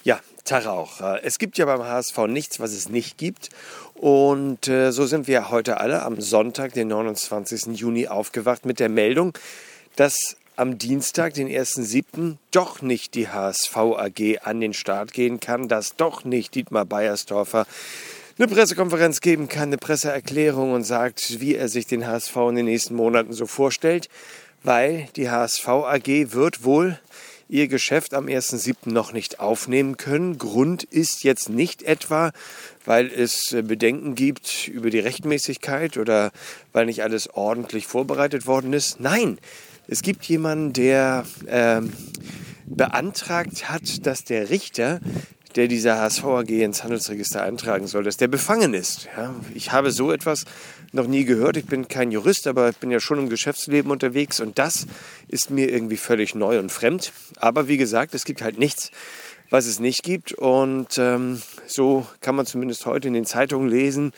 Ja, Tag auch. Es gibt ja beim HSV nichts, was es nicht gibt. Und so sind wir heute alle am Sonntag, den 29. Juni, aufgewacht mit der Meldung, dass am Dienstag, den 1.7., doch nicht die HSV AG an den Start gehen kann, dass doch nicht Dietmar Beiersdorfer eine Pressekonferenz geben kann, eine Presseerklärung und sagt, wie er sich den HSV in den nächsten Monaten so vorstellt, weil die HSV AG wird wohl ihr Geschäft am 1.7. noch nicht aufnehmen können. Grund ist jetzt nicht etwa, weil es Bedenken gibt über die Rechtmäßigkeit oder weil nicht alles ordentlich vorbereitet worden ist. Nein, es gibt jemanden, der beantragt hat, dass der Richter, der diese HSV AG ins Handelsregister eintragen soll, dass der befangen ist. Ja, ich habe so etwas noch nie gehört. Ich bin kein Jurist, aber ich bin ja schon im Geschäftsleben unterwegs und das ist mir irgendwie völlig neu und fremd. Aber wie gesagt, es gibt halt nichts, was es nicht gibt und so kann man zumindest heute in den Zeitungen lesen,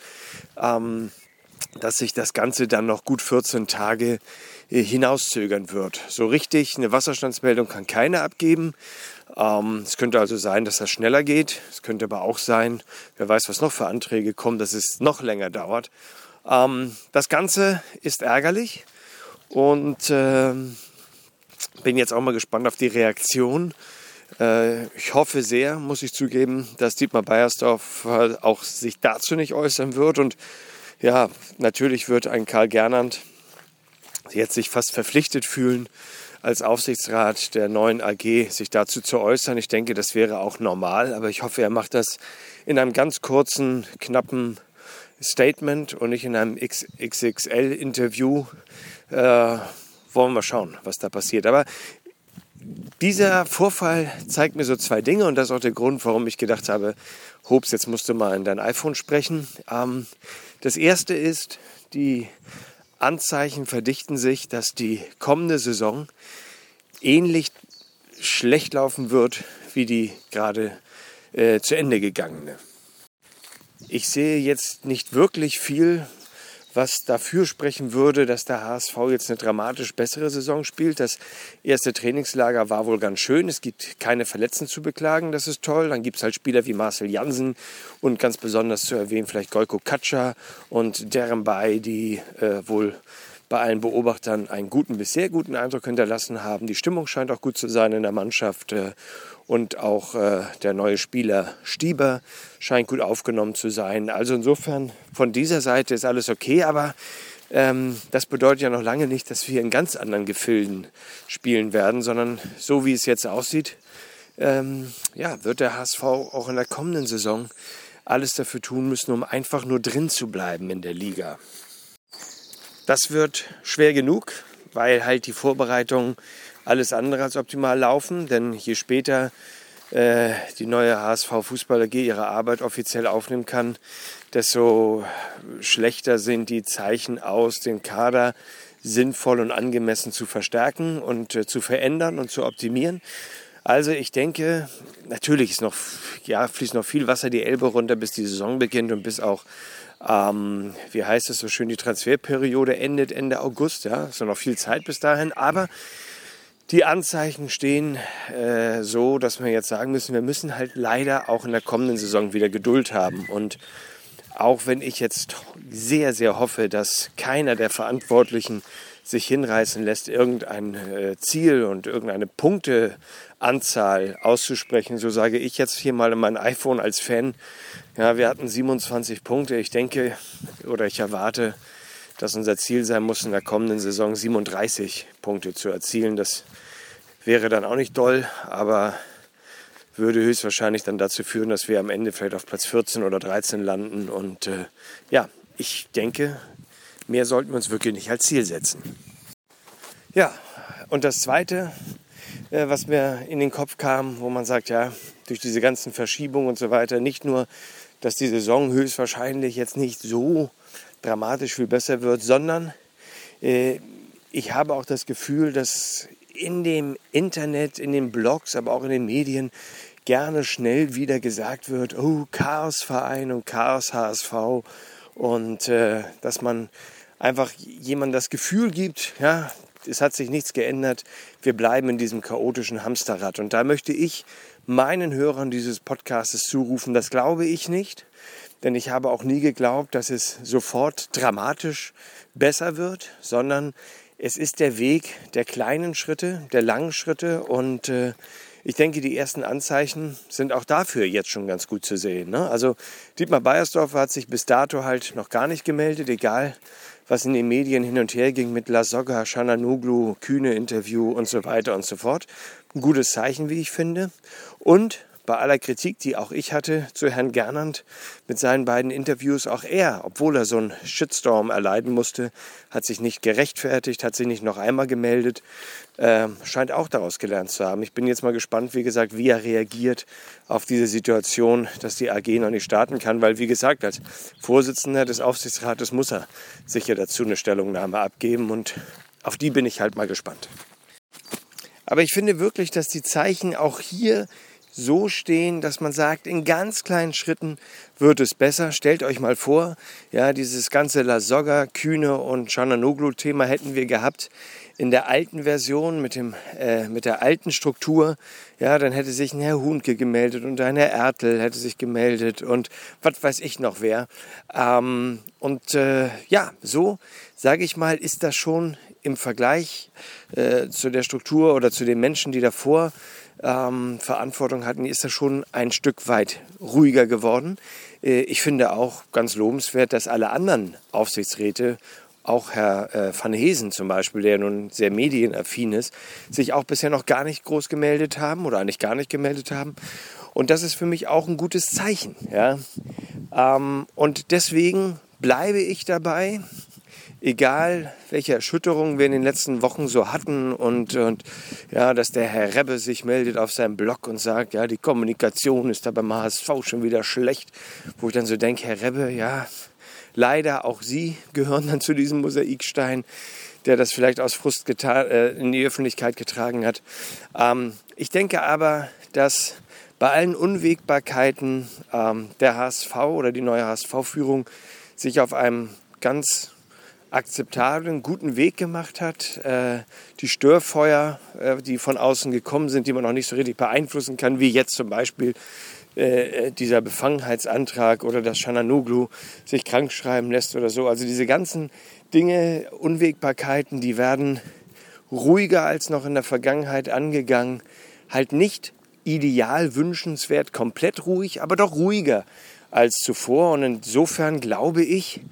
dass sich das Ganze dann noch gut 14 Tage hinauszögern wird. So richtig eine Wasserstandsmeldung kann keiner abgeben. Es könnte also sein, dass das schneller geht. Es könnte aber auch sein, wer weiß, was noch für Anträge kommen, dass es noch länger dauert. Das Ganze ist ärgerlich und bin jetzt auch mal gespannt auf die Reaktion. Ich hoffe sehr, muss ich zugeben, dass Dietmar Beiersdorfer auch sich dazu nicht äußern wird. Und ja, natürlich wird ein Karl Gernandt jetzt sich fast verpflichtet fühlen, als Aufsichtsrat der neuen AG sich dazu zu äußern. Ich denke, das wäre auch normal, aber ich hoffe, er macht das in einem ganz kurzen, knappen Statement und nicht in einem XXL-Interview. Wollen wir schauen, was da passiert. Aber dieser Vorfall zeigt mir so zwei Dinge und das ist auch der Grund, warum ich gedacht habe, Hobbs, jetzt musst du mal in dein iPhone sprechen. Das erste ist, die Anzeichen verdichten sich, dass die kommende Saison ähnlich schlecht laufen wird wie die gerade zu Ende gegangene. Ich sehe jetzt nicht wirklich viel, was dafür sprechen würde, dass der HSV jetzt eine dramatisch bessere Saison spielt. Das erste Trainingslager war wohl ganz schön. Es gibt keine Verletzten zu beklagen, das ist toll. Dann gibt es halt Spieler wie Marcel Jansen und ganz besonders zu erwähnen vielleicht Gojko Katscha und Derembay, die wohl bei allen Beobachtern einen guten bis sehr guten Eindruck hinterlassen haben. Die Stimmung scheint auch gut zu sein in der Mannschaft und auch der neue Spieler Stieber scheint gut aufgenommen zu sein. Also insofern von dieser Seite ist alles okay, aber das bedeutet ja noch lange nicht, dass wir in ganz anderen Gefilden spielen werden, sondern so wie es jetzt aussieht, wird der HSV auch in der kommenden Saison alles dafür tun müssen, um einfach nur drin zu bleiben in der Liga. Das wird schwer genug, weil halt die Vorbereitungen alles andere als optimal laufen. Denn je später die neue HSV Fußball AG ihre Arbeit offiziell aufnehmen kann, desto schlechter sind die Zeichen aus, den Kader sinnvoll und angemessen zu verstärken und zu verändern und zu optimieren. Also ich denke, natürlich fließt noch viel Wasser die Elbe runter, bis die Saison beginnt und bis auch wie heißt es so schön, die Transferperiode endet Ende August. Ja, ist noch viel Zeit bis dahin. Aber die Anzeichen stehen so, dass wir jetzt sagen müssen, wir müssen halt leider auch in der kommenden Saison wieder Geduld haben. Und auch wenn ich jetzt sehr, sehr hoffe, dass keiner der Verantwortlichen sich hinreißen lässt, irgendein Ziel und irgendeine Punkteanzahl auszusprechen, so sage ich jetzt hier mal in mein iPhone als Fan, ja, wir hatten 27 Punkte. Ich denke oder ich erwarte, dass unser Ziel sein muss, in der kommenden Saison 37 Punkte zu erzielen. Das wäre dann auch nicht doll, aber würde höchstwahrscheinlich dann dazu führen, dass wir am Ende vielleicht auf Platz 14 oder 13 landen. Und ich denke, mehr sollten wir uns wirklich nicht als Ziel setzen. Ja, und das Zweite, was mir in den Kopf kam, wo man sagt, ja, durch diese ganzen Verschiebungen und so weiter, nicht nur, dass die Saison höchstwahrscheinlich jetzt nicht so dramatisch viel besser wird, sondern ich habe auch das Gefühl, dass in dem Internet, in den Blogs, aber auch in den Medien gerne schnell wieder gesagt wird, oh, Chaosverein und Chaos HSV und dass man einfach jemandem das Gefühl gibt, ja, es hat sich nichts geändert, wir bleiben in diesem chaotischen Hamsterrad. Und da möchte ich meinen Hörern dieses Podcastes zurufen. Das glaube ich nicht, denn ich habe auch nie geglaubt, dass es sofort dramatisch besser wird, sondern es ist der Weg der kleinen Schritte, der langen Schritte und ich denke, die ersten Anzeichen sind auch dafür jetzt schon ganz gut zu sehen. Ne? Also Dietmar Beiersdorfer hat sich bis dato halt noch gar nicht gemeldet, egal was in den Medien hin und her ging mit Lasogga, Çalhanoğlu, Kühne-Interview und so weiter und so fort. Ein gutes Zeichen, wie ich finde. Und bei aller Kritik, die auch ich hatte zu Herrn Gernandt mit seinen beiden Interviews, auch er, obwohl er so einen Shitstorm erleiden musste, hat sich nicht gerechtfertigt, hat sich nicht noch einmal gemeldet, scheint auch daraus gelernt zu haben. Ich bin jetzt mal gespannt, wie gesagt, wie er reagiert auf diese Situation, dass die AG noch nicht starten kann, weil, wie gesagt, als Vorsitzender des Aufsichtsrates muss er sicher dazu eine Stellungnahme abgeben und auf die bin ich halt mal gespannt. Aber ich finde wirklich, dass die Zeichen auch hier so stehen, dass man sagt, in ganz kleinen Schritten wird es besser. Stellt euch mal vor, ja, dieses ganze Lasogga, Kühne und Çalhanoğlu-Thema hätten wir gehabt in der alten Version mit der alten Struktur. Ja, dann hätte sich ein Herr Huhnke gemeldet und ein Herr Ertl hätte sich gemeldet und was weiß ich noch wer. So, sage ich mal, ist das schon im Vergleich zu der Struktur oder zu den Menschen, die davor Verantwortung hatten, ist das schon ein Stück weit ruhiger geworden. Ich finde auch ganz lobenswert, dass alle anderen Aufsichtsräte, auch Herr Van Heesen zum Beispiel, der nun sehr medienaffin ist, sich auch bisher noch gar nicht groß gemeldet haben oder eigentlich gar nicht gemeldet haben. Und das ist für mich auch ein gutes Zeichen. Ja? Und deswegen bleibe ich dabei, egal welche Erschütterungen wir in den letzten Wochen so hatten und ja, dass der Herr Rebbe sich meldet auf seinem Blog und sagt, ja, die Kommunikation ist da beim HSV schon wieder schlecht, wo ich dann so denke, Herr Rebbe, ja, leider auch Sie gehören dann zu diesem Mosaikstein, der das vielleicht aus Frust in die Öffentlichkeit getragen hat. Ich denke aber, dass bei allen Unwägbarkeiten der HSV oder die neue HSV-Führung sich auf einem ganz akzeptablen, guten Weg gemacht hat. Die Störfeuer, die von außen gekommen sind, die man noch nicht so richtig beeinflussen kann, wie jetzt zum Beispiel dieser Befangenheitsantrag oder dass Çalhanoğlu sich krank schreiben lässt oder so. Also diese ganzen Dinge, Unwägbarkeiten, die werden ruhiger als noch in der Vergangenheit angegangen. Halt nicht ideal wünschenswert, komplett ruhig, aber doch ruhiger als zuvor. Und insofern glaube ich,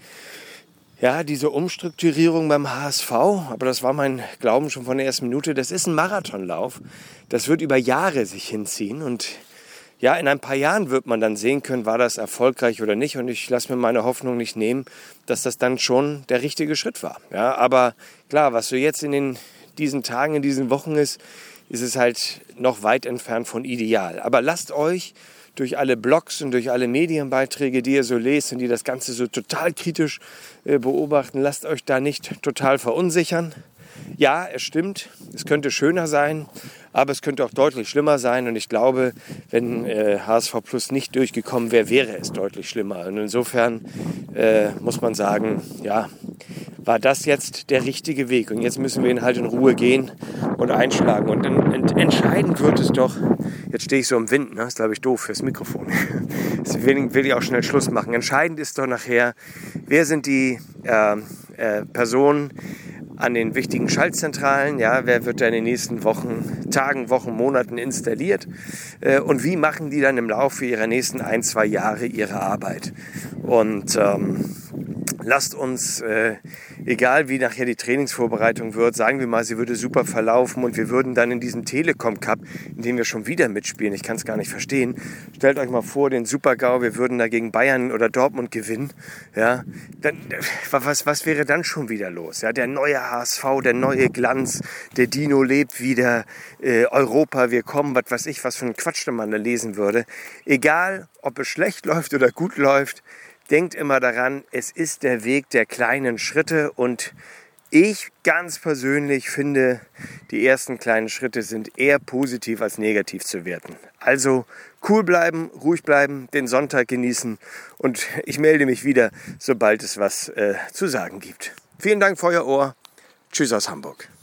ja, diese Umstrukturierung beim HSV, aber das war mein Glauben schon von der ersten Minute, das ist ein Marathonlauf. Das wird über Jahre sich hinziehen und ja, in ein paar Jahren wird man dann sehen können, war das erfolgreich oder nicht. Und ich lasse mir meine Hoffnung nicht nehmen, dass das dann schon der richtige Schritt war. Ja, aber klar, was so jetzt in diesen Tagen, in diesen Wochen ist es halt noch weit entfernt von ideal. Aber lasst euch durch alle Blogs und durch alle Medienbeiträge, die ihr so lest und die das Ganze so total kritisch beobachten, lasst euch da nicht total verunsichern. Ja, es stimmt, es könnte schöner sein, aber es könnte auch deutlich schlimmer sein. Und ich glaube, wenn HSV Plus nicht durchgekommen wäre, wäre es deutlich schlimmer. Und insofern muss man sagen, ja, war das jetzt der richtige Weg. Und jetzt müssen wir ihn halt in Ruhe gehen und einschlagen. Und entscheidend wird es doch, jetzt stehe ich so im Wind, ne? Das ist, glaube ich, doof fürs Mikrofon. Deswegen will ich auch schnell Schluss machen. Entscheidend ist doch nachher, wer sind die Personen an den wichtigen Schaltzentralen, ja, wer wird da in den nächsten Tagen, Monaten installiert und wie machen die dann im Laufe ihrer nächsten 1-2 Jahre ihre Arbeit. Und lasst uns, egal wie nachher die Trainingsvorbereitung wird, sagen wir mal, sie würde super verlaufen und wir würden dann in diesem Telekom Cup, in dem wir schon wieder mitspielen, ich kann es gar nicht verstehen, stellt euch mal vor, den Super-GAU, wir würden da gegen Bayern oder Dortmund gewinnen, ja, dann, was wäre dann schon wieder los? Ja, der neue HSV, der neue Glanz, der Dino lebt wieder, Europa, wir kommen, was weiß ich, was für ein Quatsch man da lesen würde. Egal, ob es schlecht läuft oder gut läuft, denkt immer daran, es ist der Weg der kleinen Schritte und ich ganz persönlich finde, die ersten kleinen Schritte sind eher positiv als negativ zu werten. Also cool bleiben, ruhig bleiben, den Sonntag genießen und ich melde mich wieder, sobald es was zu sagen gibt. Vielen Dank für euer Ohr. Tschüss aus Hamburg.